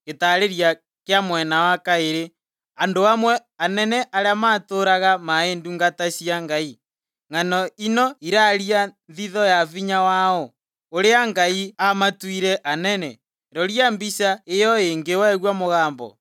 Gĩtarĩria kĩa mwena wa kaĩrĩ. Andũ amwe anene arĩa matũũraga maĩ ndungata cia Ngai. Ng'ano ino iraria thitho ya vinya wao, ũrĩa Ngai amatuire anene. Roria mbica ĩyo ĩngĩ waigua mũgambo.